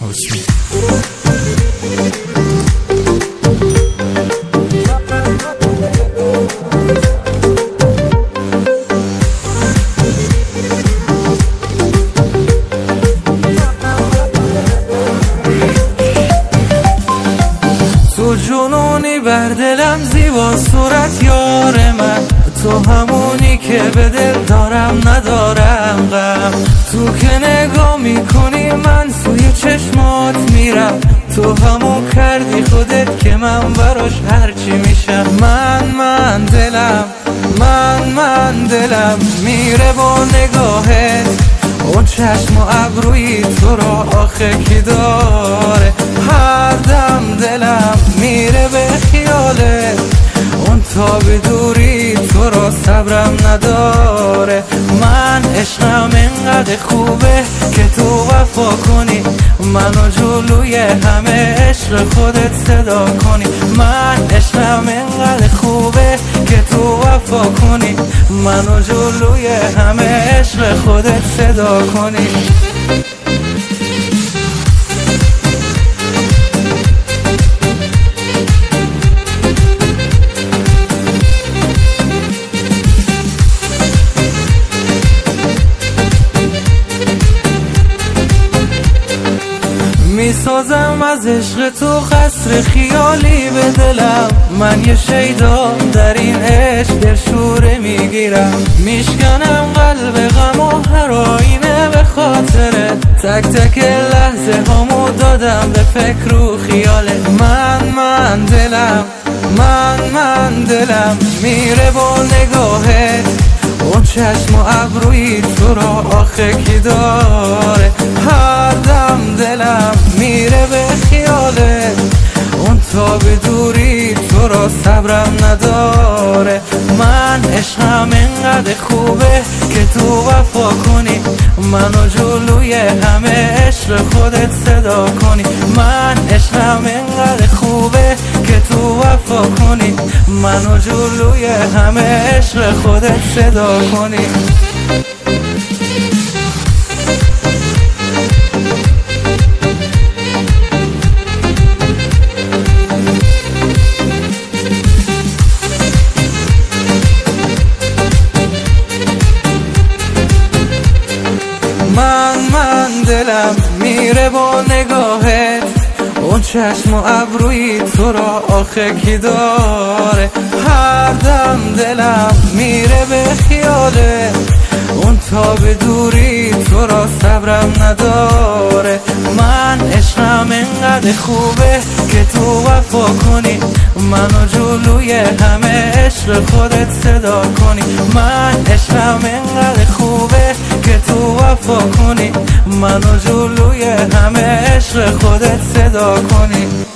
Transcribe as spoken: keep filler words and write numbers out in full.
حسین. تو جنونی بر دلم زیبا صورت یار من، تو همونی که به دل دارم ندارم غم. تو که نگاه میکنی من سوی چشمات میرم، تو همون کردی خودت که من براش هرچی میشم. من من دلم من من دلم میره با نگاهت، اون چشم و ابروی تو را آخه کی داره. هر دم دلم میره به خیالت، اون تا به دوری تو را صبرم نداره. من عشقم اینقدر خوبه که تو وفا کنی، منو جلوی همه عشق خودت صدا کنی. من عشقم اینقدر خوبه که تو وفا کنی، منو جلوی همه عشق خودت صدا کنی. میسازم از عشق تو قصر خیالی به دلم، من یه شیدا در این عشق دلشوره میگیرم. میشکنم قلب غم و هر آینه به خاطره، تک تک لحظه همو دادم به فکر و خیاله. من من دلم من من دلم میره با نگاهت، اون چشم و ابروی تو را آخه کی داره. هر دم دلم میره به خیالت، اون تا به دوری تو را صبرم نداره. من عشقم اینقدر خوبه که تو وفا کنی، منو جلوی همه عشق خودت صدا کنی. من عشقم اینقدر خوبه که تو وفا کنی، منو جلوی همه عشق خودت صدا کنی. من من دلم میره با نگاهت، اون چشم و ابروی تو را آخه کی داره. هر دم دلم میره به خیالت، اون تا به دوری تو را صبرم نداره. من عشقم اینقدر خوبه که تو وفا کنی، منو جلوی همه عشق خودت صدا کنی. من عشقم اینقدر خوبه که تو وفا کنی، منو جلوی همه عشق خودت صدا کنی.